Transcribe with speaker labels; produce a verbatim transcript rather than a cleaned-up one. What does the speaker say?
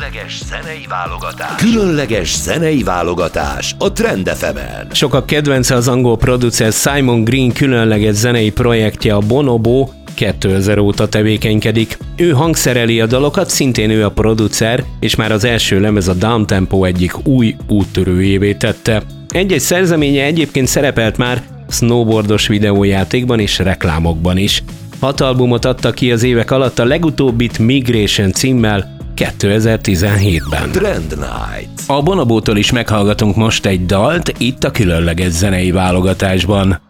Speaker 1: Különleges zenei válogatás. Különleges zenei válogatás a Trend ef emen.
Speaker 2: Sokak kedvence az angol producer Simon Green különleges zenei projektje, a Bonobo, kétezer óta tevékenykedik. Ő hangszereli a dalokat, szintén ő a producer, és már az első lemez, a Downtempo egyik új úttörőjévé tette. Egy-egy szerzeménye egyébként szerepelt már snowboardos videójátékban és reklámokban is. Hat albumot adtak ki az évek alatt, a legutóbbit Migration címmel kétezer-tizenhétben.
Speaker 1: Trend Night.
Speaker 2: A Bonobótól is meghallgatunk most egy dalt, itt a különleges zenei válogatásban.